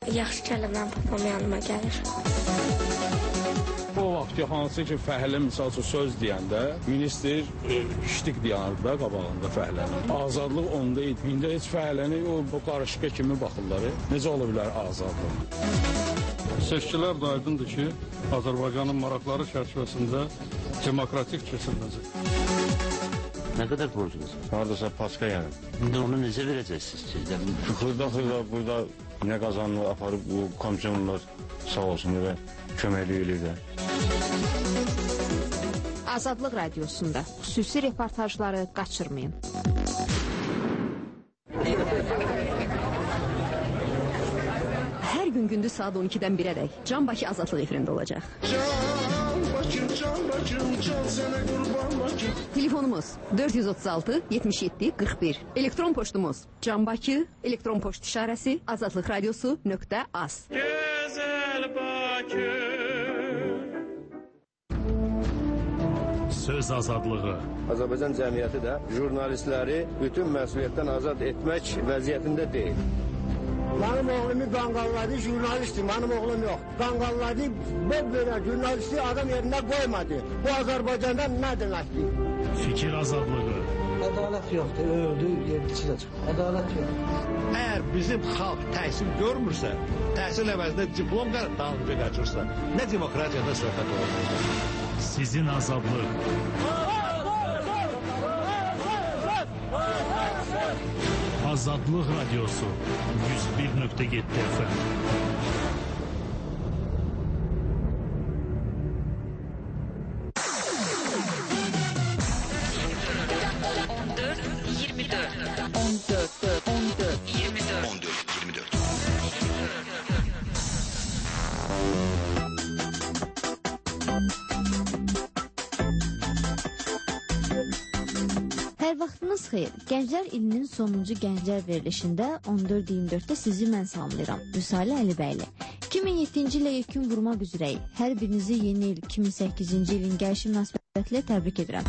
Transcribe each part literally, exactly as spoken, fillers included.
yaxşı gəlirəm, papam yanıma gəlir. O vaxt ki, hansı ki, fəhlə misal üçün söz deyəndə, minister e, iştik deyərdi da qabağında fəhlənin. Azadlıq onda idi. İndi heç fəhləni o bu qarışıqa kimi baxırlar. Necə ola bilər azadlıq? Seçkilər də aydındır ki, Azərbaycanın maraqları çərçivəsində demokratik keçiriləcək. Nə qədər borcunuz? Haradasa paska yəni. İndi onu necə verəcəksiniz sizdən? Xırda-xırda burada nə qazanılır, aparıb bu komisyonlar sağ olsun və köməkli eləyirlər. Azadlıq Radiosunda xüsusi reportajları qaçırmayın. Hər gün gündüz saat on ikidən birə dək Can Bakı Azadlıq efirində olacaq. Can Bakım, Can Bakım, Can sənə qurban Bakım. Telefonumuz dörd yüz otuz altı yetmiş yeddi qırx bir. Elektron poçtumuz Can Bakı, elektron poçt işarəsi azadlıq radiosu nöqtə az. Gözəl Bakı. Söz azadlığı. Azərbaycan cəmiyyəti də jurnalistləri bütün məsuliyyətdən azad etmək vəziyyətində deyil. Benim oğlumu qanqalladı, jurnalistdir, benim oğlum yox. Qanqalladı, böyle jurnalisti adam yerine koymadı. Bu Azərbaycanda ne deməkdir? Fikir azadlığı. Ədalət yoxdur, öldü, yerçilə çıxır. Ədalət yoxdur. Əgər bizim xalq təhsil görmürsə, təhsil əvəzində diplom dalınca qaçırsa, nə demokratiyada söhbət olur? Sizin azadlıq. Azadlıq Radiosu yüz bir nöqtə yeddi F M. on dörd iyirmi dörd on dörd on dörd iyirmi dörd on dörd iyirmi dörd. Hər vaxtınız xeyir. Gənclər ilinin sonuncu gənclər verilişində on dörd iyirmi dörddə sizi mən salamlayıram. Vüsalə Əlibəyli. iki min yeddinci ilə yekun vurmaq üzrəyik. Hər birinizi yeni il iki min səkkizinci ilin gəlişi münasibətilə təbrik edirəm.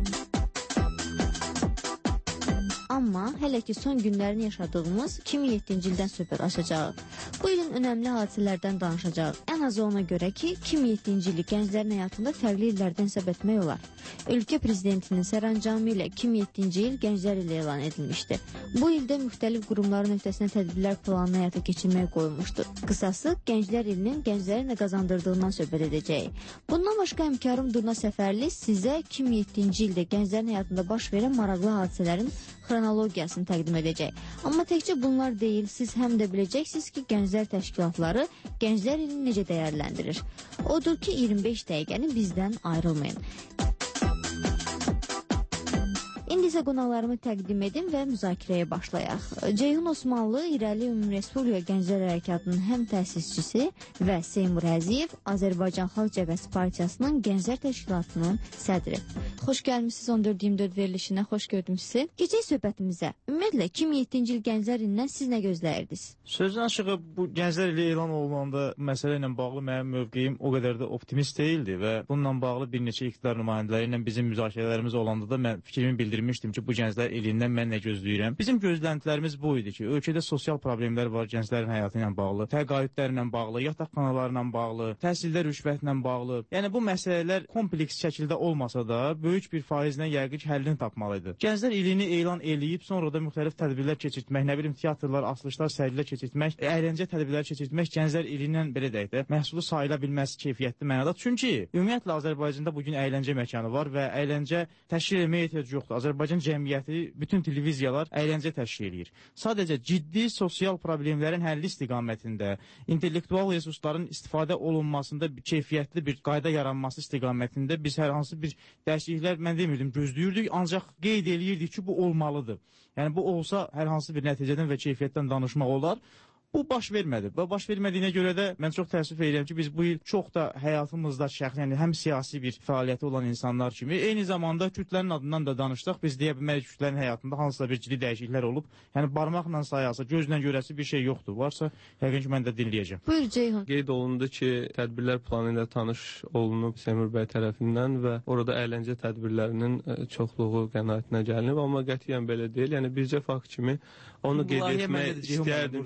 Amma hələ ki son günlərini yaşadığımız iki min yeddinci ildən söhbət açacağıq. Bu ilin önəmli hadisələrdən danışacağıq. Ən azı ona görə ki, iki min yeddinci ili gənclərin həyatında fərqli illərdən hesab etmək olar. Ölkə prezidentinin sərəncamı ilə iki min yeddinci il gənclər ili elan edilmişdi. Bu ildə müxtəlif qurumların öhdəsinə tədbirlər planını həyata keçirməyə qoyulmuşdu. Qısası, gənclər ilinin gənclərin nə qazandırdığından söhbət edəcəyik. Bundan başqa həmkarım Durna Səfərli sizə iki min yeddinci ildə gənclərin həyatında baş verən maraqlı hadisələrin xronologiyasını təqdim edəcək. Amma təkcə bunlar deyil, siz həm də biləcəksiniz ki, gənclər təşkilatları gənclər ilini necə dəyərləndirir. Odur ki, iyirmi beş dəqiqəni bizdən ayrılmayın. İndi isə qonaqlarımı təqdim edim və müzakirəyə başlayaq. Ceyhun Osmanlı İrəli Ümumrespublika Gənclər Hərəkatının həm təsisçisi və Seymur Əziyev Azərbaycan Xalq Cəbhəsi Partiyasının Gənclər Təşkilatının sədri. Xoş gəlmişsiniz on dörd iyirmi dörd verilişinə, xoş gördüm sizi. Keçək söhbətimizə. Ümumiyyətlə iki min yeddinci il gənclər ilindən siz nə gözləyirdiniz? Sözün açığı bu gənclər ili elan olunanda məsələ ilə bağlı mənim mövqeyim o qədər də optimist deyildi və bununla bağlı bir neçə iqtidar nümayəndələri ilə bizim müzakirələrimiz olanda da mən fikrimi bildirmişdim ki, bu gənclər ilindən mən nə gözləyirəm. Bizim gözləntilərimiz bu idi ki, ölkədə sosial problemlər var gənclərin həyatı ilə bağlı, təqaüdlərlə bağlı, yataqxanalarla bağlı, təhsildə rüşvətlə bağlı. Yəni bu məsələlər kompleks şəkildə olmasa da böyük bir faizlə yəqin ki, həllini tapmalıdır. Gənclər ilini elan eləyib, sonra da müxtəlif tədbirlər keçirtmək, nə bilim teatrlar, açılışlar, sərgilər keçirtmək, əyləncə tədbirləri keçirtmək gənclər ilindən belə deyək də məhsulu sayıla bilməz keyfiyyətli mənada. Çünki ümumiyyətlə Azərbaycanda bu gün əyləncə məkanı var və əyləncə təşkil etməyə ehtiyac yoxdur. Azərbaycan cəmiyyəti, bütün televiziyalar əyləncə təşkil edir. Sadəcə ciddi sosial problemlərin həlli istiqamətində, intellektual resursların istifadə olunmasında bir keyfiyyətli bir qayda yaranması istiqamətində biz hər hansı bir dəyişikliklər, mən demirdim, gözləyirdik, ancaq qeyd eləyirdik ki, bu olmalıdır. Yəni bu olsa hər hansı bir nəticədən və keyfiyyətdən danışmaq olar. Bu baş vermədi. Və baş vermədiyinə görə də mən çox təəssüf edirəm ki, biz bu il çox da həyatımızda şəxsi, yəni həm siyasi bir fəaliyyəti olan insanlar kimi, eyni zamanda kütlənin adından da danışdıq. Biz deyə bilmərik kütlənin həyatında hansısa bir ciddi dəyişikliklər olub. Yəni barmaqla sayasa, gözlə görəsi bir şey yoxdur. Varsa, yəqin ki, mən də dinləyəcəm. Buyur Ceyhun. Qeyd olundu ki, tədbirlər planı ilə tanış olunub Seymur bəy tərəfindən və orada əyləncə tədbirlərinin çoxluğu qənaətinə gəlinib, amma qətiyyən belə deyil. Yəni bircə fakt kimi onu qeyd etmək istəyərdim ki, yəni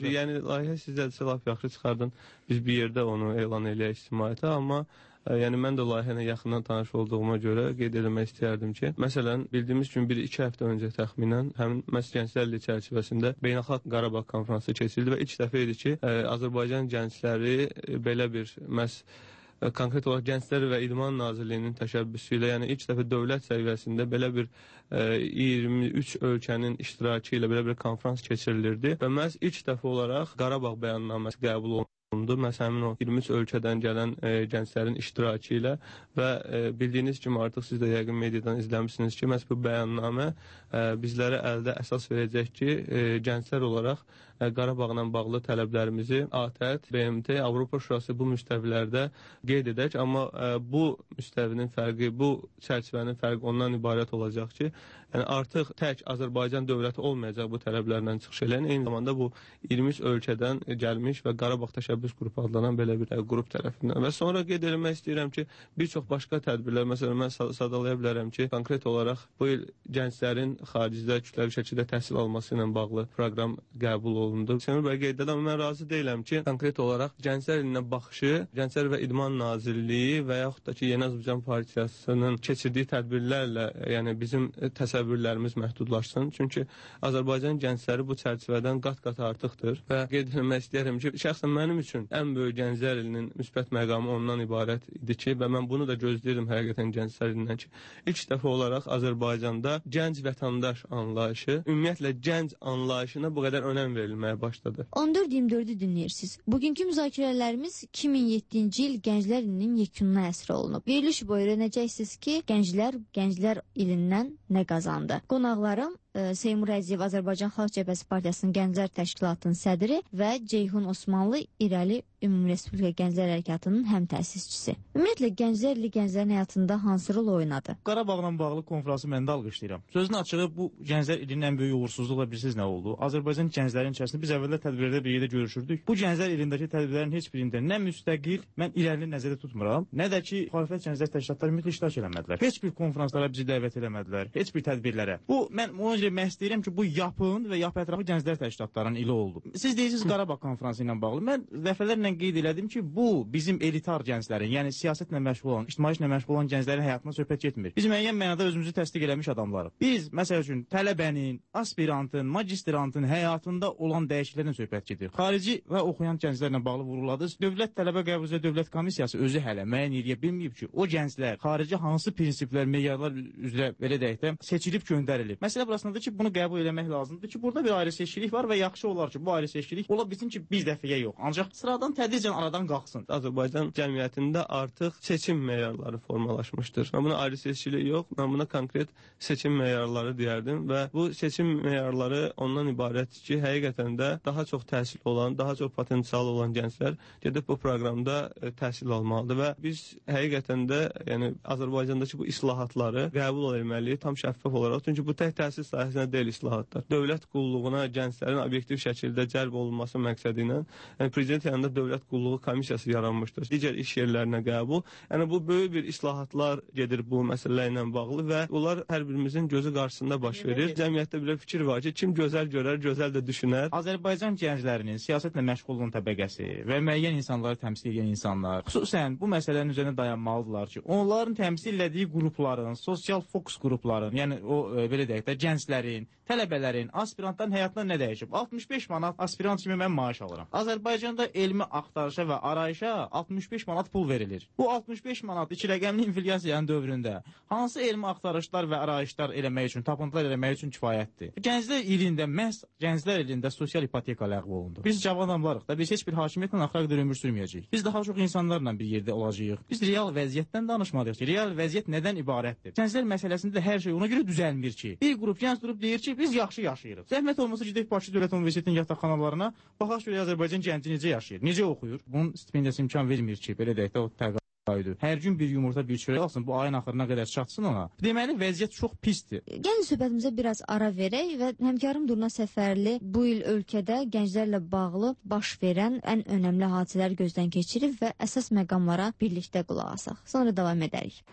layihə sizdədirsə laf yaxşı çıxardın. Biz bir yerdə onu elan eləyək ictimaiyyətə, amma ə, yəni mən də layihə ilə yaxından tanış olduğuma görə qeyd etmək istəyərdim ki, məsələn, bildiyimiz kimi bir iki həftə öncə təxminən həmin məhz Gənclər İlliyi çərçivəsində Beynəlxalq Qarabağ konfransı keçirildi və ilk dəfə idi ki, ə, Azərbaycan gəncləri ə, belə bir məhz konkret olaraq Gənclər və İdman Nazirliyinin təşəbbüsü ilə, yəni ilk dəfə dövlət səviyyəsində belə bir ə, iyirmi üç ölkənin iştirakı ilə belə bir konfrans keçirilirdi və məhz ilk dəfə olaraq Qarabağ bəyannaməsi qəbul olundu. Məhz həmin o iyirmi üç ölkədən gələn e, gənclərin iştirakı ilə və e, bildiyiniz kimi artıq siz də yəqin mediadan izləmişsiniz ki, məhz bu bəyannamə e, bizlərə əldə əsas verəcək ki, e, gənclər olaraq e, Qarabağla bağlı tələblərimizi A T Ə T, B M T, Avropa Şurası bu müstəvilərdə qeyd edək. Amma e, bu müstəvinin fərqi, bu çərçivənin fərqi ondan ibarət olacaq ki, yəni artıq tək Azərbaycan dövləti olmayacaq bu tələblərlə çıxış eləyən, eyni zamanda bu iyirmi üç ölkədən gəlmiş və Qarabağ təşəbbüsü qrup adlanan belə bir qrup tərəfindən. Və sonra qeyd etmək istəyirəm ki, bir çox başqa tədbirlər, məsələn, mən sadalaya bilərəm ki, konkret olaraq bu il gənclərin xaricdə kütləvi şəkildə təhsil alması ilə bağlı proqram qəbul olundu. Səmir bəy qeyd edə, amma mən razı deyiləm ki, konkret olaraq gənclər ilinə baxışı Gənclər və İdman Nazirliyi və yaxud da ki, Yeni Azərbaycan Partiyasının keçirdiyi tədbirlərlə, yəni bizim təsəvvürlərimiz məhdudlaşsın. Çünki Azərbaycan gəncləri bu çərçivədən qat-qat artıqdır və qeyd etmək istəyirəm ki, şəxsən mənim üçün ən böyük Gənclər ilinin müsbət məqamı ondan ibarət idi ki, və mən bunu da gözləyirdim həqiqətən Gənclər ilindən ki, ilk dəfə olaraq Azərbaycanda gənc vətəndaş anlayışı, ümumiyyətlə gənc anlayışına bu qədər önəm verilməyə başladı. on dörd iyirmi dördü dinləyirsiniz. Bugünkü müzakirələrimiz iki min yeddinci il Gənclər ilinin yekununa həsr olunub. Veriliş boyu öyrənəcəksiniz ki, gənclər Gənclər ilindən nə qazandı? Qonaqlarım Seymur Əziyev Azərbaycan Xalq Cəbhəsi Partiyasının Gənclər Təşkilatının sədri və Ceyhun Osmanlı İrəli Ümumi Respublika Gənclər Hərəkatının həm təsisçisi. Ümumiyyətlə Gənclər ili gənclərin həyatında hansı rol oynadı? Qarabağla bağlı konfransı mən də alqışlayıram. Sözün açığı bu Gənclər ilinin ən böyük uğursuzluqla bilirsiniz nə oldu? Azərbaycan gənclərin içərisində biz əvvəllər tədbirlərdə bir yerdə görüşürdük. Bu Gənclər ilindəki tədbirlərin heç birində nə müstəqil, mən irəlini nəzərdə tutmuram, nə də ki, müxalifət gənclər təşkilatları ümumiyyətlə iştirak eləmədilər. Heç bir konfranslara bizi dəvət eləmədilər, heç bir tədbirlərə. Bu mən ona görə məhz deyirəm ki, bu yapın və yap ətrafı gənclər təşkilatlarının ili oldu. Siz deyirsiniz Qarabağ konfransı ilə bağlı. Mən dəfələrlə qeyd elədim ki, bu bizim elitar gənclərin, yəni siyasətlə məşğul olan, ictimai işlə məşğul olan gənclərin həyatına söhbət getmir. Biz müəyyən mənada özümüzü təsdiq eləmiş adamlarıq. Biz məsəl üçün tələbənin, aspirantın, magistrantın həyatında olan dəyişikliklərdən söhbət gedir. Xarici və oxuyan gənclərlə bağlı vurğuladınız. Dövlət Tələbə Qəbul və Dövlət Komissiyası özü hələ müəyyən edə bilməyib ki, o gənclər xarici hansı prinsiplər, meyarlar üzrə belə deyək də seçilib göndərilib. Məsələ burasındadır ki, bunu qəbul eləmək lazımdır ki, burada bir ayrı seçkilik var və yaxşı olar ki, bu ayrı seçkilik ola bilsin ki, bir dəfəyə yox. Ancaq sıradan tədricən aradan qalxsın. Azərbaycan cəmiyyətində artıq seçim meyarları formalaşmışdır. Mən buna ayrı seçkilik yox, mən buna konkret seçim meyarları deyərdim və bu seçim meyarları ondan ibarətdir ki, həqiqətən də daha çox təhsil olan, daha çox potensial olan gənclər gedib bu proqramda e, təhsil almalıdır və biz həqiqətən də yəni Azərbaycandakı bu islahatları qəbul etməliyik tam şəffaf olaraq. Çünki bu tək təhsil sahəsində deyil islahatlar. Dövlət qulluğuna gənclərin obyektiv şəkildə cəlb olunması məqsədi ilə yəni prezident yanında dövlət qulluğu komissiyası yaranmışdır. Digər iş yerlərinə qəbul. Yəni bu böyük bir islahatlar gedir bu məsələ ilə bağlı və onlar hər birimizin gözü qarşısında baş verir. Cəmiyyətdə bir fikir var ki, kim gözəl görər, gözəl də düşünər. Azərbaycan gənclərinin siyasətlə məşğul olan təbəqəsi və müəyyən insanları təmsil edən insanlar xüsusən bu məsələnin üzərində dayanmalıdırlar ki, onların təmsil etdiyi qrupların, sosial fokus qrupların, yəni o e, belə deyək də gənclərin, tələbələrin, aspirantların həyatında nə dəyişib? altmış beş manat aspirant kimi mən maaş alıram. Azərbaycanda elmi axtarışa və arayışa altmış beş manat pul verilir. Bu altmış beş manat iki rəqəmli inflyasiyanın dövründə hansı elmi axtarışlar və arayışlar eləmək üçün, tapıntılar eləmək üçün kifayətdir? Gənclər ilində, məhz gənclər ilində sosial ipoteka ləğv olundu. Biz cavan adamlarıq da, biz heç bir hakimiyyətlə axıra qədər ömür sürməyəcəyik. Biz daha çox insanlarla bir yerdə olacağıq. Biz real vəziyyətdən danışmalıyıq ki, real vəziyyət nədən ibarətdir? Gənclər məsələsində də hər şey ona görə düzəlmir ki, bir qrup gənc durub deyir ki, biz yaxşı yaşayırıq. Zəhmət olmasa gedək Bakı Dövlət Universitetinin yataqxanalarına, baxaq görə Azərbaycan gənci necə yaşayır, necə oxuyur? Bunun stipendiyası imkan vermir ki, belə deyək də o təqaüdü. Hər gün bir yumurta, bir çörək alsın, bu ayın axırına qədər çatsın ona. Deməli, vəziyyət çox pisdir. Gəlin söhbətimizə biraz ara verək və həmkarım Durna Səfərli bu il ölkədə gənclərlə bağlı baş verən ən önəmli hadisələr gözdən keçirib və əsas məqamlara birlikdə qulaq asaq. Sonra davam edərik.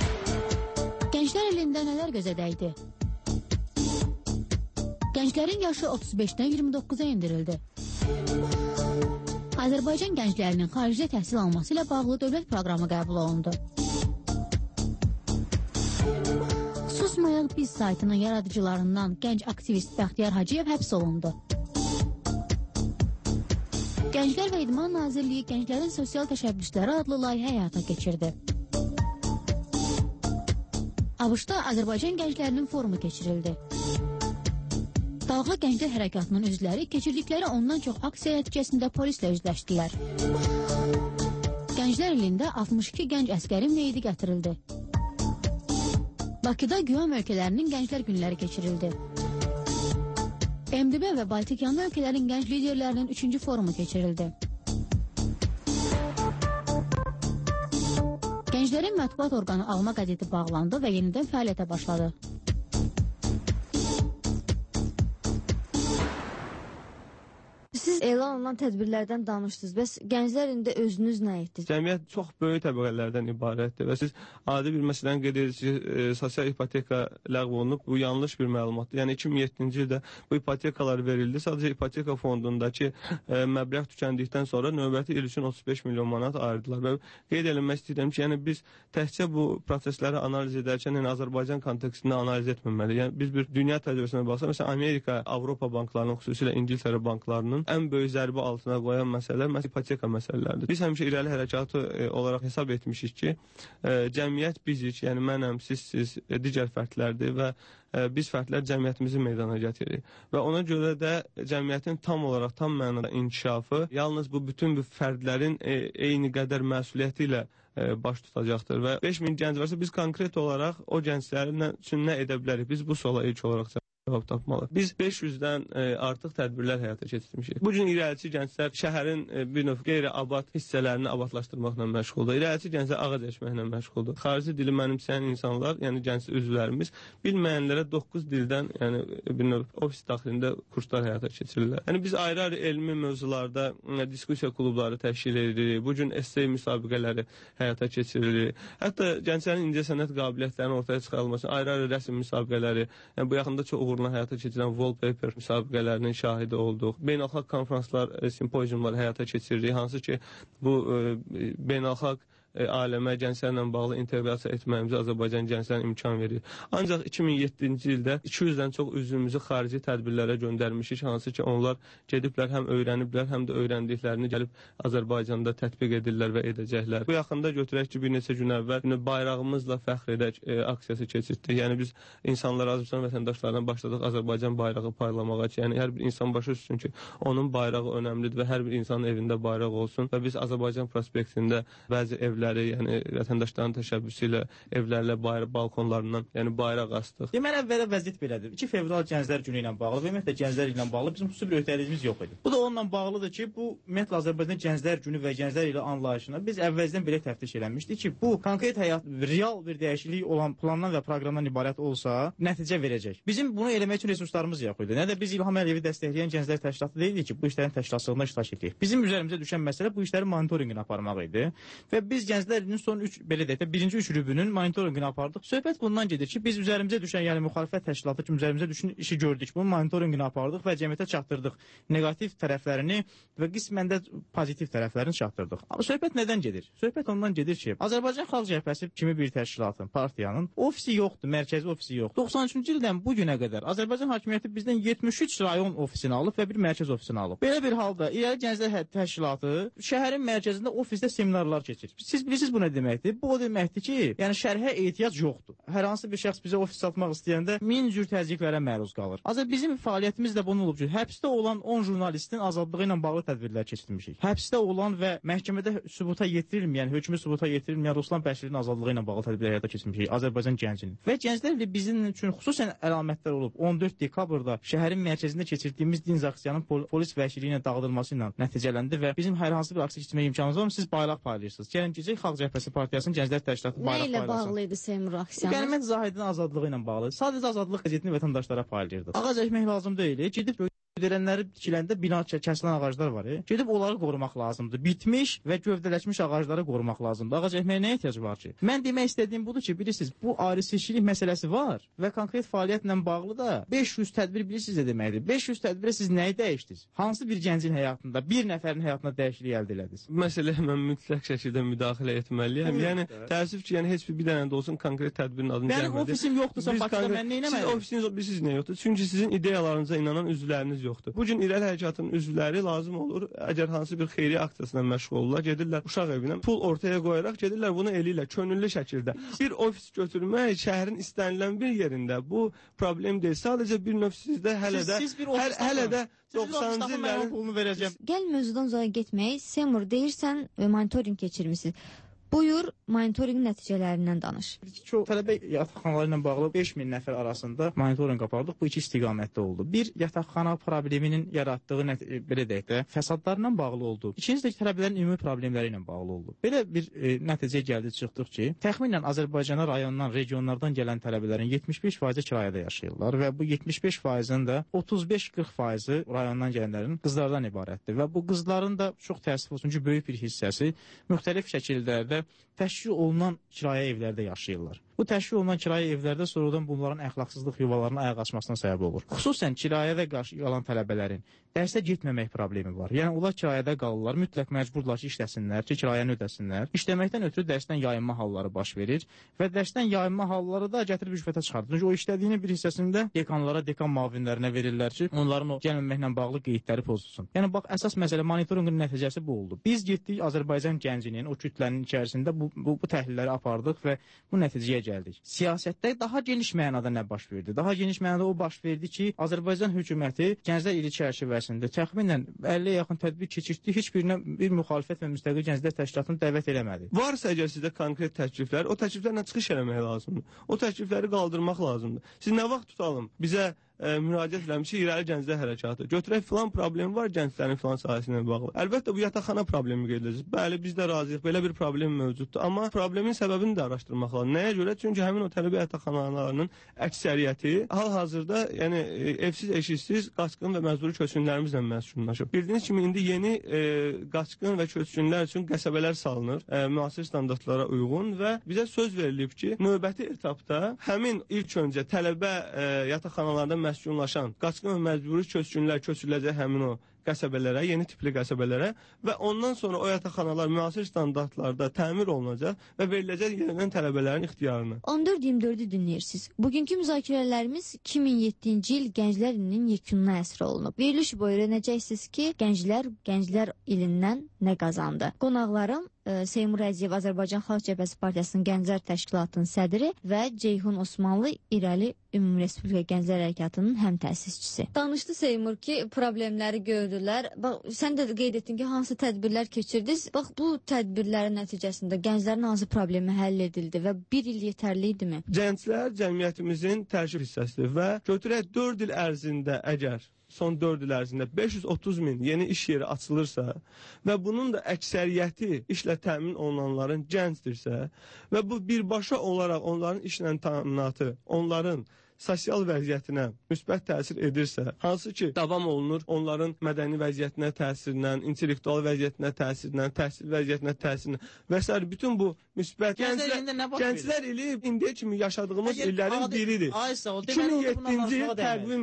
Gənclər ilində nələr gözə dəydi? Gənclərin yaşı otuz beşdən iyirmi doqquza endirildi. Azərbaycan gənclərinin xaricdə təhsil alması ilə bağlı dövlət proqramı qəbul olundu. Susmayaq Biz saytının yaradıcılarından gənc aktivist Bəxtiyar Hacıyev həbs olundu. Gənclər və İdman Nazirliyi Gənclərin Sosial Təşəbbüsləri adlı layihə həyata keçirdi. ABŞ-da Azərbaycan gənclərinin forumu keçirildi. Dalğa Gənclər Hərəkatının üzvləri keçirdikləri ondan çox aksiya nəticəsində polislə üzləşdilər. Gənclər ilində altmış iki gənc əskərin meyidi gətirildi. Bakıda Güam ölkələrinin gənclər günləri keçirildi. M D B və Baltikyanlı ölkələrin gənc liderlərinin üçüncü forumu keçirildi. Gənclərin mətbuat orqanı Alma qəzeti bağlandı və yenidən fəaliyyətə başladı. Siz elan olunan tədbirlərdən danışdınız. Bəs gənclər indi özünüz nə etdiniz? Cəmiyyət çox böyük təbəqələrdən ibarətdir və siz adi bir məsələni qeyd edirsiniz ki, e, sosial ipoteka ləğv olunub. Bu yanlış bir məlumatdır. Yəni iki min yeddinci ildə bu ipotekalar verildi. Sadəcə ipoteka fondundakı e, məbləğ tükəndikdən sonra növbəti il üçün otuz beş milyon manat ayırdılar. Və qeyd edilmək istəyirəm ki, yəni biz təkcə bu prosesləri analiz edərkən yəni Azərbaycan kontekstində analiz etməməliyik. Yəni biz bir dünya təcrübəsinə baxsaq, məsələn Amerika, Avropa banklarının, xüsusilə İngiltərə banklarının ən böyük zərbə altına qoyan məsələlər məsələn ipoteka məsələlərdir. Biz həmişə irəli hərəkatı e, olaraq hesab etmişik ki, e, cəmiyyət bizik, yəni mənəm, sizsiz, e, digər fərdlərdir və e, biz fərdlər cəmiyyətimizi meydana gətiririk. Və ona görə də cəmiyyətin tam olaraq, tam mənada inkişafı yalnız bu bütün bu fərdlərin e, eyni qədər məsuliyyəti ilə e, baş tutacaqdır. Və beş min gənc varsa biz konkret olaraq o gənclərin üçün nə edə bilərik? Biz bu suala ilk olaraq cavab tapmalı. Biz beş yüzdən e, artıq tədbirlər həyata keçirmişik. Bu gün irəlici gənclər şəhərin e, bir növ qeyri-abad hissələrini abadlaşdırmaqla məşğuldur. İrəlici gənclər ağac əkməklə məşğuldur. Xarici dili mənimsəyən insanlar, yəni gənc üzvlərimiz bilməyənlərə doqquz dildən, yəni bir növ ofis daxilində kurslar həyata keçirirlər. Yəni biz ayrı-ayrı elmi mövzularda e, diskussiya klubları təşkil edirik. Bu gün essay müsabiqələri həyata keçirilir. Hətta gənclərin incəsənət qabiliyyətlərinin ortaya çıxarılması, ayrı-ayrı rəsm müsabiqələri, yəni bu yaxında çox uğurlu həyata keçirilən wallpaper müsabiqələrinin şahidi olduq. Beynəlxalq konferanslar, e, simpoziumlar həyata keçiririk, hansı ki bu e, beynəlxalq e, aləmə gənclərlə bağlı inteqrasiya etməyimizə Azərbaycan gənclərinə imkan verir. Ancaq iki min yeddinci ildə iki yüzdən çox üzvümüzü xarici tədbirlərə göndərmişik, hansı ki onlar gediblər, həm öyrəniblər, həm də öyrəndiklərini gəlib Azərbaycanda tətbiq edirlər və edəcəklər. Bu yaxında götürək ki, bir neçə gün əvvəl bayrağımızla fəxr edək e, aksiyası keçirdik. Yəni biz insanlar, Azərbaycan vətəndaşlarına başladıq Azərbaycan bayrağı paylamağa ki, yəni hər bir insan başa düşsün ki, onun bayrağı önəmlidir və hər bir insanın evində bayraq olsun və biz Azərbaycan prospektində bəzi evləri, yəni vətəndaşların təşəbbüsü ilə evlərlə bayraq balkonlarından, yəni bayraq asdıq. Deməli əvvəldə vəziyyət belədir. iki fevral Gənclər Günü ilə bağlı və ümumiyyətlə gənclər ilə bağlı bizim xüsusi bir öhdəliyimiz yox idi. Bu da onunla bağlıdır ki, bu ümumiyyətlə Azərbaycan Gənclər Günü və gənclər ilə anlayışına biz əvvəldən belə təftiş eləmişdik ki, bu konkret həyat real bir dəyişiklik olan plandan və proqramdan ibarət olsa, nəticə verəcək. Bizim bunu eləmək üçün resurslarımız yox idi. Nə də biz İlham Əliyevi dəstəkləyən gənclər təşkilatı deyilik ki, bu işlərin təşkilatçılığında iştirak etdik. Bizim üzərimizə düşən məsələ bu işlərin monitorinqini aparmaq idi və biz gənclərin son üç belə deyək də birinci üç rübünün monitorinqini apardıq. Söhbət bundan gedir ki, biz üzərimizə düşən, yəni müxalifət təşkilatı kimi üzərimizə düşən işi gördük. Bunun monitorinqini apardıq və cəmiyyətə çatdırdıq. Neqativ tərəflərini və qismən də pozitiv tərəflərini çatdırdıq. Amma söhbət nədən gedir? Söhbət ondan gedir ki, Azərbaycan Xalq Cəbhəsi kimi bir təşkilatın, partiyanın ofisi yoxdur, mərkəzi ofisi yoxdur. doxsan üçüncü ildən bu günə qədər Azərbaycan hakimiyyəti bizdən yetmiş üç rayon ofisini alıb və bir mərkəz ofisini alıb. Belə bir halda İrəli Gənclər Təşkilatı şəhərin mərkəzində ofisdə seminarlar keçirir. Siz bilirsiniz bu nə deməkdir? Bu o deməkdir ki, yəni şərhə ehtiyac yoxdur. Hər hansı bir şəxs bizə ofis satmaq istəyəndə min cür təzyiqlərə məruz qalır. Azər bizim fəaliyyətimiz də bunun olub ki, həbsdə olan on jurnalistin azadlığı ilə bağlı tədbirlər keçirmişik. Həbsdə olan və məhkəmədə sübuta yetirilməyən, hökmü sübuta yetirilməyən Ruslan Bəşirin azadlığı ilə bağlı tədbirlər həyata keçirmişik Azərbaycan gəncinin. Və gənclər ilə bizim üçün xüsusən əlamətlər olub. on dörd dekabrda şəhərin mərkəzində keçirdiyimiz dinc aksiyanın pol polis vəhşiliyi ilə dağıdılması ilə nəticələndi və bizim hər hansı bir aksiya keçirmək imkanımız var mı? Siz bayraq paylayırsınız. Gəlin gecə Xalq Cəbhəsi Partiyasının Gənclər Təşkilatı bayraq paylasın. Nə ilə bağlı idi Seymur aksiyanı? Qənimət Zahidin azadlığı ilə bağlı. Sadəcə azadlıq qəzetini vətəndaşlara paylayırdı. Ağac əkmək lazım deyil. Gedib Dərənləri dikiləndə bina kəsilən ağaclar var. E? Gedib onları qorumaq lazımdır. Bitmiş və gövdələşmiş ağacları qorumaq lazımdır. Ağac əkməyə nə ehtiyac var ki? Mən demək istədiyim budur ki, bilirsiniz, bu ayrı-seçkilik məsələsi var və konkret fəaliyyətlə bağlı da beş yüz tədbir bilirsiniz də deməkdir. beş yüz tədbirə siz nəyi dəyişdiniz? Hansı bir gəncin həyatında, bir nəfərin həyatında dəyişiklik əldə elədiniz? Məsələyə mən mütləq şəkildə müdaxilə etməliyəm. Buyurun, yəni da. təəssüf ki, yəni heç bir bir dənə də olsun konkret tədbirin adını Yəni gəlmədi. ofisim yoxdursa Bakıda mən nə etməliyəm? Siz ofisiniz bilirsiniz nə yoxdur? Çünki sizin ideyalarınıza inanan üzvləriniz yoxdur. Bu gün irəli hərəkatının üzvləri lazım olur. Əgər hansı bir xeyriyyə aksiyasına məşğul olurlar, gedirlər uşaq evinə pul ortaya qoyaraq gedirlər bunu eləyirlər könüllü şəkildə. Bir ofis götürmək şəhərin istənilən bir yerində bu problem deyil. Sadəcə bir növ sizdə hələ də Siz, siz hələ, hələ də doxsanıncı illərin pulunu verəcəm. Gəl mövzudan uzağa getmək. Seymur, deyirsən e, monitorinq keçirmisiniz. Buyur, monitorinq nəticələrindən danış. Çox tələbə yataqxanaları ilə bağlı beş min nəfər arasında monitorinq apardıq. Bu iki istiqamətdə oldu. Bir, yataqxana probleminin yaratdığı belə deyək də, fəsadlarla bağlı oldu. İkincisi də tələbələrin ümumi problemləri ilə bağlı oldu. Belə bir e, nəticə gəldi çıxdıq ki, təxminən Azərbaycana rayondan, regionlardan gələn tələbələrin yetmiş beş faizi kirayədə yaşayırlar və bu yetmiş beş faizin də otuz beş qırx faizi rayondan gələnlərin qızlardan ibarətdir və bu qızların da çox təəssüf olsun ki, böyük bir hissəsi müxtəlif şəkillərdə təşkil olunan kirayə evlərdə yaşayırlar. Bu təşkil olunan kirayə evlərdə sonradan bunların əxlaqsızlıq yuvalarının ayaq açmasına səbəb olur. Xüsusən kirayədə qalan tələbələrin dərsə getməmək problemi var. Yəni onlar kirayədə qalırlar, mütləq məcburlar ki, işləsinlər ki, kirayəni ödəsinlər. İşləməkdən ötürü dərsdən yayınma halları baş verir və dərsdən yayınma halları da gətirib rüşvətə çıxardır. Çünki o işlədiyinin bir hissəsində dekanlara, dekan müavinlərinə verirlər ki, onların o gəlməməklə bağlı qeydləri pozulsun. Yəni bax, əsas məsələ monitorinqin nəticəsi bu oldu. Biz getdik Azərbaycan gəncinin, o kütlənin içərisində bu, bu, bu təhlilləri apardıq və bu nəticəyə gəldik. Siyasətdə daha geniş mənada nə baş verdi? Daha geniş mənada o baş verdi ki, Azərbaycan hökuməti Gənclər İli çərçivəsində təxminən əlliyə yaxın tədbir keçirdi, heç birinə bir müxalifət və müstəqil gənclər təşkilatını dəvət eləmədi. Varsa əgər sizdə konkret təkliflər, o təkliflərlə çıxış eləmək lazımdır. O təklifləri qaldırmaq lazımdır. Siz nə vaxt tutalım? Bizə E, müraciət eləmiş ki, irəli gənclər hərəkatı. Götürək filan problem var gənclərin filan sahəsi ilə bağlı. Əlbəttə bu yataqxana problemi qeyd edəcək. Bəli, biz də razıyıq. Belə bir problem mövcuddur. Amma problemin səbəbini də araşdırmaq lazım. Nəyə görə? Çünki həmin o tələbə yataqxanalarının əksəriyyəti hal-hazırda, yəni e, evsiz, eşiksiz qaçqın və məcburi köçkünlərimizlə məskunlaşıb. Bildiyiniz kimi indi yeni e, qaçqın və köçkünlər üçün qəsəbələr salınır, e, müasir standartlara uyğun və bizə söz verilib ki, növbəti etapda həmin ilk öncə tələbə e, yataqxanalarında məskunlaşan, qaçqın və məcburi köçkünlər köçürüləcək həmin o qəsəbələrə, yeni tipli qəsəbələrə və ondan sonra o yataqxanalar müasir standartlarda təmir olunacaq və veriləcək yenidən tələbələrin ixtiyarına. on dörd iyirmi dördü dinləyirsiniz. Bugünkü müzakirələrimiz iki min yeddinci il Gənclər İlinin yekununa həsr olunub. Veriliş boyu öyrənəcəksiniz ki, gənclər Gənclər İlindən nə qazandı? Qonaqlarım e, Seymur Əziyev, Azərbaycan Xalq Cəbhəsi Partiyasının Gənclər Təşkilatının sədri və Ceyhun Osmanlı İrəli Ümumi Respublika Gənclər Hərəkatının həm təsisçisi. Danışdı Seymur ki, problemləri gördülər. Bax, sən də qeyd etdin ki, hansı tədbirlər keçirdiniz? Bax, bu tədbirlərin nəticəsində gənclərin hansı problemi həll edildi və bir il yetərli idimi? Gənclər cəmiyyətimizin tərkib hissəsidir və götürək dörd il ərzində əgər son dörd il ərzində beş yüz otuz min yeni iş yeri açılırsa və bunun da əksəriyyəti işlə təmin olunanların gəncdirsə və bu birbaşa olaraq onların işlə təminatı, onların sosial vəziyyətinə müsbət təsir edirsə, hansı ki, davam olunur onların mədəni vəziyyətinə təsirindən, intellektual vəziyyətinə təsirindən, təhsil vəziyyətinə təsirindən və s. bütün bu müsbət gənclər, gənclər ili indiyə kimi yaşadığımız illərin biridir. iki min yeddinci il təqvim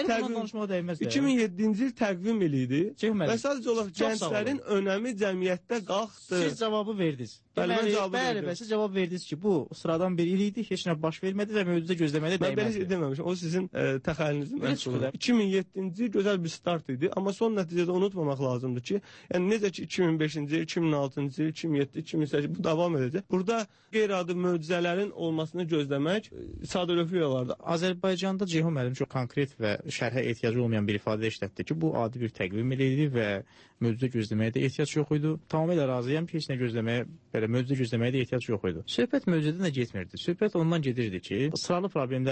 ilidir. iki min yeddinci il təqvim iliydi və sadəcə olaraq gənclərin önəmi cəmiyyətdə qalxdı. Siz cavabı verdiniz. Bəli, bəli, bəli, siz cavab verdiniz ki, bu sıradan bir il idi, heç nə baş vermədi və möcüzə gözləməyə dəyməzdi. Deməmişim. O sizin e, təxəyyülünüzün məhsuludur. iki min yeddinci gözəl bir start idi, amma son nəticədə unutmamaq lazımdır ki, yəni necə ki iki min beşinci, iki min altıncı, iki min yeddinci, iki min səkkizinci bu davam edəcək. Burada qeyri-adi möcüzələrin olmasını gözləmək e, sadəlövhlük olardı. Azərbaycanda Ceyhun müəllim çox konkret və şərhə ehtiyacı olmayan bir ifadə işlətdi ki, bu adi bir təqvim idi və möcüzə gözləməyə də ehtiyac yox idi. Tamamilə razıyam ki, heç nə gözləməyə, belə möcüzə gözləməyə də ehtiyac yox idi. Söhbət möcüzədən də getmirdi. Söhbət ondan gedirdi ki, sıralı problemlər var idi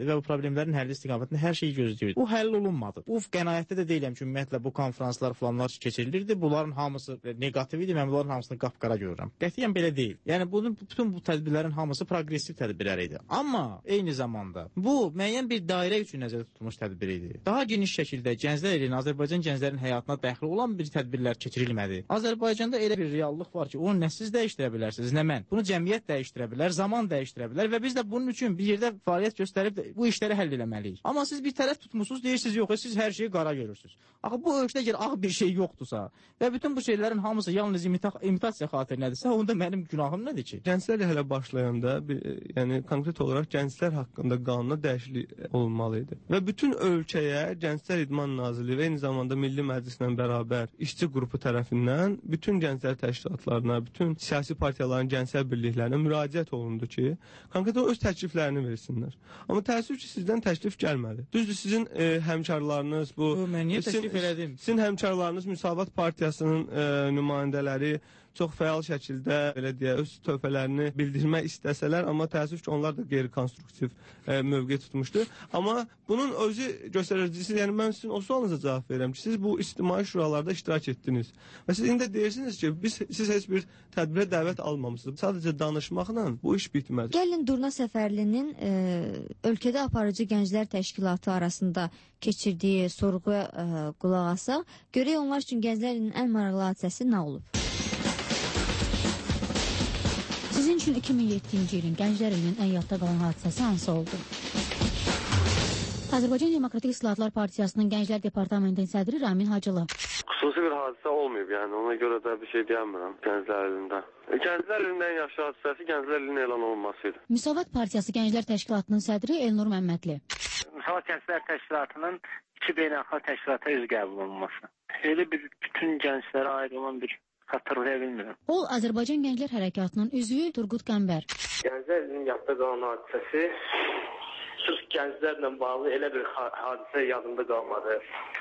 və bu problemlərin həlli istiqamətində hər şeyi gözləyirdi. Bu həll olunmadı. Bu qənaətdə də deyiləm ki, ümumiyyətlə bu konferanslar falanlar keçirilirdi. Bunların hamısı negativ idi. Mən bunların hamısını qapqara görürəm. Qətiyyən belə deyil. Yəni bunun bütün bu tədbirlərin hamısı progressiv tədbirlər idi. Amma eyni zamanda bu müəyyən bir dairə üçün nəzərdə tutulmuş tədbir idi. Daha geniş şəkildə gənclər ilə Azərbaycan gənclərinin həyatına daxil olan bir tədbirlər keçirilmədi. Azərbaycanda elə bir reallıq var ki, onu nə siz dəyişdirə bilərsiniz, nə mən. Bunu cəmiyyət dəyişdirə bilər, zaman dəyişdirə bilər və biz də bunun üçün bir yerdə fəaliyyət göstərib bu işləri həll etməliyik. Amma siz bir tərəf tutmusunuz, deyirsiniz yox, siz hər şeyi qara görürsünüz. Axı bu ölçüdə əgər ağ bir şey yoxdursa və bütün bu şeylərin hamısı yalnız imita imitasiya xatirinədirsə, onda mənim günahım nədir ki? Gənclər hələ başlayanda, bir, yəni konkret olaraq gənclər haqqında qanuna dəyişiklik olunmalı idi. Və bütün ölkəyə Gənclər İdman Nazirliyi və eyni zamanda Milli Məclislə bərabər işçi qrupu tərəfindən bütün gənclər təşkilatlarına, bütün siyasi partiyaların gənclər birliklərinə müraciət olundu ki, konkret öz təkliflərini versinlər. Amma təəssüf ki, sizdən təklif gəlmədi. Düzdür, sizin e, həmkarlarınız bu... Bu, mən niyə təklif elədim? Sizin həmkarlarınız Müsavat Partiyasının e, nümayəndələri çox fəal şəkildə belə deyə öz tövbələrini bildirmək istəsələr, amma təəssüf ki, onlar da qeyri-konstruktiv e, mövqe tutmuşdu. Amma bunun özü göstəricisi, yəni mən sizin o sualınıza cavab verirəm ki, siz bu ictimai şuralarda iştirak etdiniz. Və siz indi deyirsiniz ki, biz, siz heç bir tədbirə dəvət almamışsınız. Sadəcə danışmaqla bu iş bitməz. Gəlin Durna Səfərlinin e, ölkədə aparıcı gənclər təşkilatı arasında keçirdiyi sorğuya e, qulaq asaq, görək onlar üçün gənclərin ən maraqlı hadisəsi nə olub? Sizin üçün iki min yeddinci ilin gənclər ilinin ən yadda qalan hadisəsi hansı oldu? Azərbaycan Demokratik İslahatlar Partiyasının Gənclər Departamentinin sədri Ramin Hacılı. Xüsusi bir hadisə olmayıb, yəni ona görə də bir şey deyəmirəm gənclər ilində. Gənclər ilinin ən yaxşı hadisəsi gənclər ilinin elan olunmasıydı. Müsavat Partiyası Gənclər Təşkilatının sədri Elnur Məmmədli. Müsavat Gənclər Təşkilatının iki beynəlxalq təşkilata üzv qəbul olunması. Elə bir bütün gənclərə aid olan bir xatırlaya bilmirəm. O, Azərbaycan Gənclər Hərəkatının üzvü Turqut Qəmbər. Gənclər ilinin yadda qalan hadisəsi sırf gənclərlə bağlı elə bir hadisə yadımda qalmadı.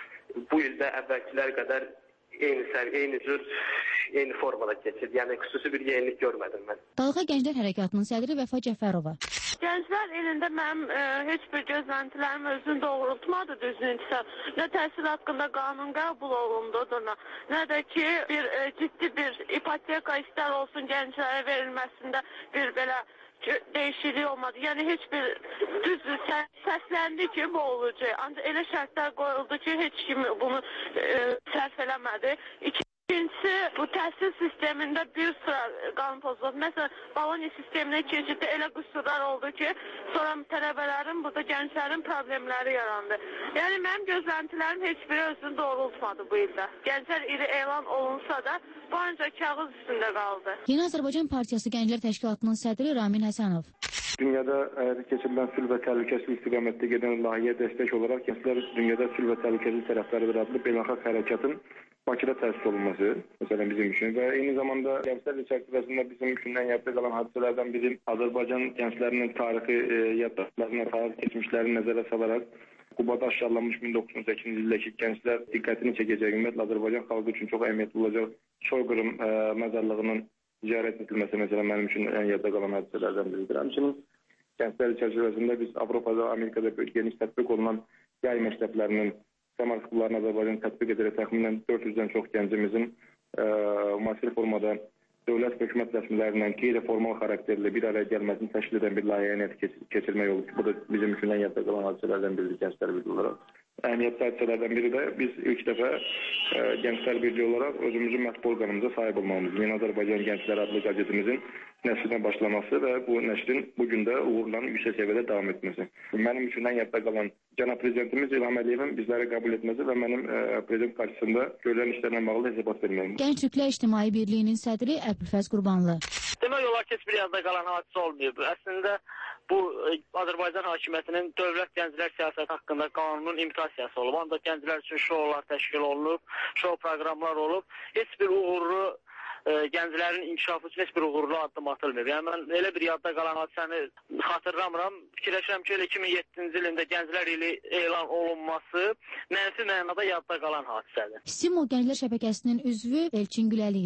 Bu ildə əvvəlkilər qədər eyni səviyyə, eyni cür, eyni formada keçirdi. Yəni xüsusi bir yenilik görmədim mən. Dalğa Gənclər Hərəkatının sədri Vəfa Cəfərova. Gənclər ilində mənim e, heç bir gözləntilərim özünü doğrultmadı düzünsə. Nə təhsil haqqında qanun qəbul olundudur, nə də ki bir e, ciddi bir ipoteka istər olsun gənclərə verilməsində bir belə dəyişiklik olmadı. Yəni heç bir düz səsləndi ki bu olacaq. Ancaq elə şərtlər qoyuldu ki heç kim bunu e, sərf eləmədi. İki İkincisi, bu təhsil sistemində bir sıra qanun pozulub. Məsələn, Bologna sisteminə keçiddə elə qüsurlar oldu ki, sonra tələbələrin, burada gənclərin problemləri yarandı. Yəni, mənim gözləntilərim heç biri özünü doğrultmadı bu ildə. Gənclər ili elan olunsa da, bu ancaq kağız üstündə qaldı. Yeni Azərbaycan Partiyası Gənclər Təşkilatının sədri Ramin Həsənov. Dünyada keçirilən sülh və təhlükəsizlik istiqamətdə gedən layihəyə dəstək olaraq Gənclər dünyada sülh və təhlükəsizlik tərəfdarıdır adlı beynəlxalq hərəkatın Bakıda təsis olunması, məsələn bizim üçün və eyni zamanda gənclər çərçivəsində bizim üçün ən yadda qalan hadisələrdən biri Azərbaycan gənclərinin tarixi e, yaddaşlarına, tarix keçmişlərini nəzərə salaraq Qubada aşkarlanmış min doqquz yüz on səkkizinci ildəki gənclər diqqətini çəkəcək, ümumiyyətlə Azərbaycan xalqı üçün çox əhəmiyyətli olacaq soyqırım e, məzarlığının ziyarət edilməsi məsələn mənim üçün ən yadda qalan hadisələrdən biridir. Həmçinin gənclər çərçivəsində biz Avropada, Amerikada geniş tətbiq olunan yay məktəblərinin Səmar Qullarına Azərbaycan tətbiq edərək təxminən dörd yüzdən çox gəncimizin e, müasir formada dövlət və hökumət rəsmilərindən qeyri-formal xarakterli bir araya gəlməsini təşkil edən bir layihə həyata keçirmək olur ki, bu da bizim üçün ən yadda qalan hadisələrdən biridir gənclər birliyi olaraq. Əhəmiyyətli hadisələrdən biri də biz ilk dəfə e, gənclər birliyi olaraq özümüzün mətbu orqanımıza sahib olmamız. Yeni Azərbaycan Gənclər adlı qəzetimizin nəşrinə başlaması və bu nəşrin bugün də uğurla yüksək səviyyədə davam etməsi. Mənim üçün ən yadda qalan Cənab Prezidentimiz İlham Əliyevin bizləri qəbul etməsi və mənim e, prezident qarşısında görülən işlərlə bağlı hesabat verməyim. Gənc Türklər İctimai Birliyinin sədri Əbülfəz Qurbanlı. Demək olar ki, heç bir yadda qalan hadisə olmayıb. Əslində bu Azərbaycan hakimiyyətinin dövlət gənclər siyasəti haqqında qanunun imitasiyası olub. Ancaq gənclər üçün şoular təşkil olunub, şou proqramlar olub. Heç bir uğurlu e, gənclərin inkişafı üçün heç bir uğurlu addım atılmıyor. Yəni mən elə bir yadda qalan hadisəni xatırlamıram. Fikirləşirəm ki, elə iki min yeddinci ilində gənclər ili elan olunması mənfi mənada yadda qalan hadisədir. Simo Gənclər Şəbəkəsinin üzvü Elçin Güləliyev.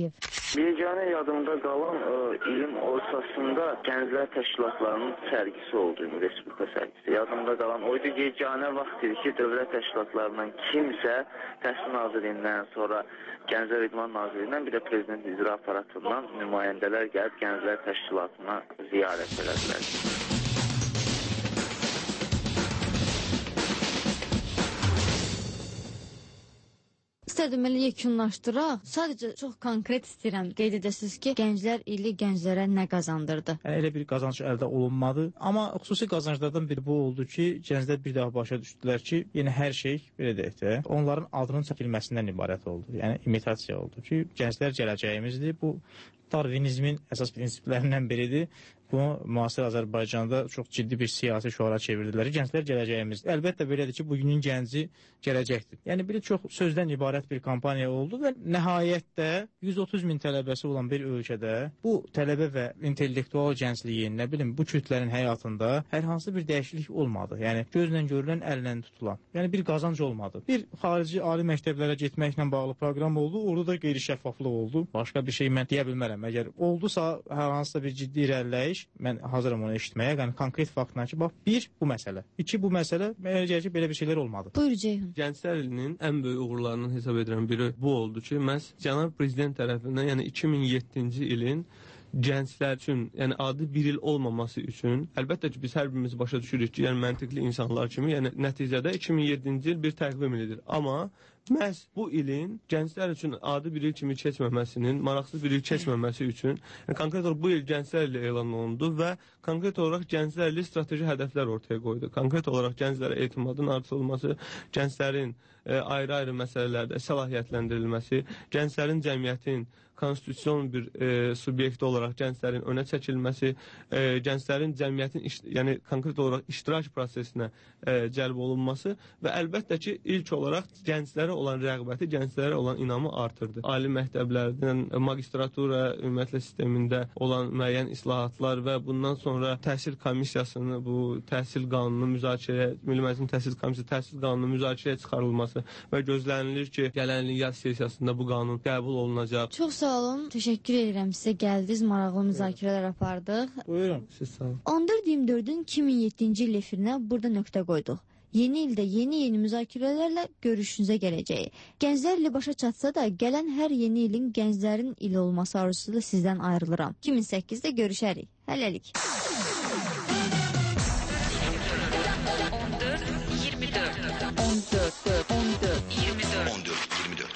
Yeganə yadımda qalan ə, ilin ortasında gənclər təşkilatlarının sərgisi oldu, Respublika sərgisi. Yadımda qalan oydu, yeganə vaxt idi ki, dövlət təşkilatlarından kimsə Təhsil Nazirliyindən, sonra Gənclər İdman Nazirliyindən, bir də Prezident İcra Aparatından nümayəndələr gəlib Gənclər Təşkilatına ziyarət elədilər. İstədim elə yekunlaşdıraq. Sadəcə çox konkret istəyirəm. Qeyd edəsiniz ki, Gənclər ili gənclərə nə qazandırdı? Elə bir qazanc əldə olunmadı. Amma xüsusi qazanclardan biri bu oldu ki, gənclər bir daha başa düşdülər ki, yəni hər şey, belə deyək də, onların adının çəkilməsindən ibarət oldu. Yəni imitasiya oldu ki, gənclər gələcəyimizdir. Bu Darvinizmin əsas prinsiplərindən biridir. Bunu müasir Azərbaycanda çox ciddi bir siyasi şüara çevirdilər. Gənclər gələcəyimizdir. Əlbəttə belədir ki, bugünün gənci gələcəkdir. Yəni bir çox sözdən ibarət bir kampaniya oldu və nəhayətdə yüz otuz min tələbəsi olan bir ölkədə bu tələbə və intellektual gəncliyin, nə bilim, bu kütlərin həyatında hər hansı bir dəyişiklik olmadı. Yəni gözlə görülən, əllə tutulan. Yəni bir qazanc olmadı. Bir xarici ali məktəblərə getməklə bağlı proqram oldu. Orada da qeyri-şəffaflıq oldu. Başqa bir şey mən deyə bilmərəm. Əgər oldusa hər hansısa bir ciddi irəliləyiş, mən hazıram onu eşitməyə. Yəni konkret faktla ki, bax, bir bu məsələ, iki bu məsələ, mənə gəlir ki, belə bir şeylər olmadı. Buyur Ceyhun. Gənclər ilinin ən böyük uğurlarından hesab edirəm biri bu oldu ki, məhz cənab prezident tərəfindən, yəni iki min yeddinci ilin gənclər üçün, yəni adi bir il olmaması üçün, əlbəttə ki, biz hər birimiz başa düşürük ki, yəni məntiqli insanlar kimi, yəni nəticədə iki min yeddinci il bir təqvim ilidir. Amma məhz bu ilin gənclər üçün adi bir il kimi keçməməsinin, maraqsız bir il keçməməsi üçün, yəni konkret olaraq bu il gənclər ilə elan olundu və konkret olaraq gənclər ilə strateji hədəflər ortaya qoydu. Konkret olaraq gənclərə etimadın artırılması, gənclərin ayrı-ayrı məsələlərdə səlahiyyətləndirilməsi, gənclərin cəmiyyətin konstitusion bir e, subyekti olaraq gənclərin önə çəkilməsi, e, gənclərin cəmiyyətin, iş, yəni konkret olaraq iştirak prosesinə e, cəlb olunması və əlbəttə ki, ilk olaraq gənclərə olan rəğbəti, gənclərə olan inamı artırdı. Ali məktəblərdən magistratura, ümumiyyətlə sistemində olan müəyyən islahatlar və bundan sonra təhsil komissiyasını, bu təhsil qanunu müzakirə, Milli Məclisin Təhsil Komissiyası təhsil qanunu müzakirəyə çıxarılması və gözlənilir ki, gələn ilin yaz sessiyasında bu qanun qəbul olunacaq. Çox sağ olun. Təşəkkür edirəm sizə. Gəldiniz, maraqlı müzakirələr apardıq. Buyurun. Siz sağ olun. on dörd iyirmi dördün iki min yeddinci il efirinə burada nöqtə qoyduq. Yeni ildə yeni-yeni müzakirələrlə görüşünüzə gələcəyi. Gənclər ili başa çatsa da, gələn hər yeni ilin gənclərin ili olması arzusuyla sizdən ayrılıram. iki min səkkizdə görüşərik. Hələlik. on dörd iyirmi dörd on dörd on dörd iyirmi dörd on dörd iyirmi dörd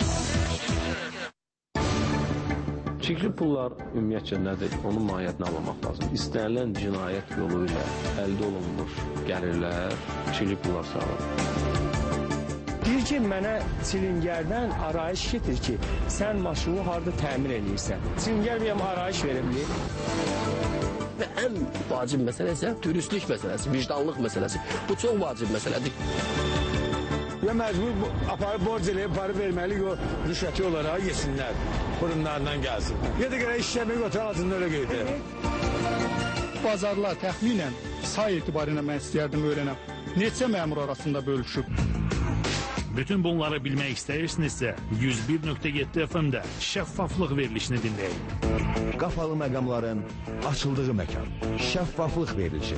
Çirkli pullar ümumiyyətcə nədir? Onun mahiyyətini anlamaq lazım. İstənilən cinayət yolu ilə əldə olunmuş gəlirlər çirkli pullar sayılır. Deyir ki, mənə çilingərdən arayış getir ki, sən maşını harada təmir edirsən. Çilingər bir arayış verə bilir. Və ən vacib məsələ isə dürüstlük məsələsi, vicdanlıq məsələsi. Bu çox vacib məsələdir. Ya məcbur aparıb borc eləyib, parı verməli, rüşvəti olaraq yesinlər, burunlarından gəlsin. Ya da görə işləmək otur altında öyle qeyd. Bazarlar təxminən say etibarıyla mən istəyərdim öyrənəm. Neçə məmur arasında bölüşüb? Bütün bunları bilmək istəyirsinizsə, yüz bir nöqtə yeddi F M-də şəffaflıq verilişini dinləyin. Qapalı məqamların açıldığı məkan. Şəffaflıq verilişi.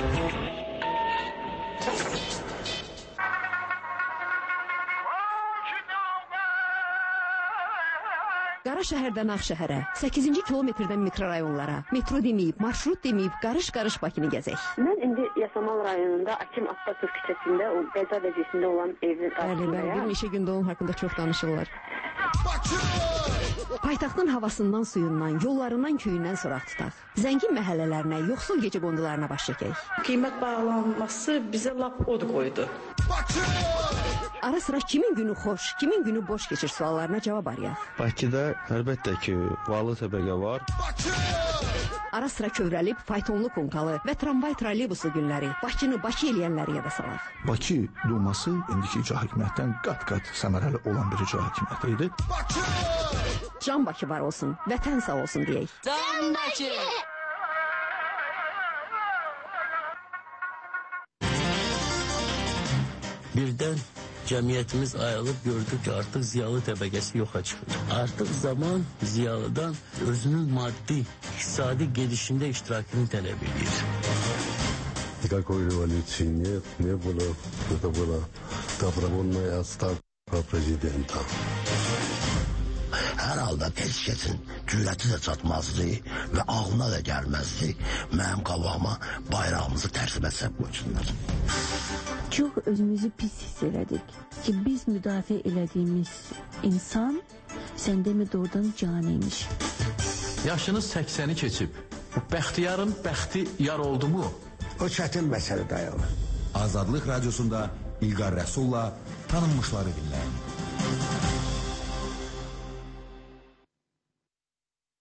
Qara şəhərdən Ağşəhərə, səkkizinci kilometrdən mikrorayonlara, metro deməyib, marşrut deməyib, qarış-qarış Bakını gəzək. Mən indi Yasamal rayonunda Akim Attatürk küçəsində, o qəza vəziyyətində olan evin qarşısındayım. Bəli, bəli, bir neçə gündə onun haqqında çox danışırlar. Paytaxtın havasından, suyundan, yollarından, köyündən soraq tutaq. Zəngin məhəllələrinə, yoxsul gecə qondularına baş çəkək. Qiymət bağlanması bizə lap od qoydu. Ara sıra kimin günü xoş, kimin günü boş keçir suallarına cavab arayaq. Bakıda əlbəttə ki, varlı təbəqə var. Ara sıra kövrəlib, faytonlu konkalı və tramvay troleybusu günləri Bakını Bakı eləyənləri yada salaq. Bakı Duması indiki icra hakimiyyətdən qat-qat səmərəli olan bir icra hakimiyyəti idi. Can Bakı var olsun, vətən sağ olsun deyək. Can Bakı! Birdən cəmiyyətimiz ayılıb gördük ki, artıq ziyalı təbəqəsi yoxa çıxır. Artıq zaman ziyalıdan özünün maddi, iqtisadi gedişində iştirakını tələb edir. Никакой революции нет, не было. Это была добровольная отставка президента. Hər halda heç kəsin cürəti də çatmazdı və ağlına da gəlməzdi. Mənim qabağıma bayrağımızı tərsimə səb qoysunlar. Çox özümüzü pis hiss elədik ki, biz müdafiə elədiyimiz insan səndə mi doğrudan caniymiş. Yaşınız səksəni keçib. Bu bəxtiyarın bəxti yar oldu mu? O çətin məsələ dayanır. Azadlıq Radiosunda İlqar Rəsulla tanınmışları dinləyin.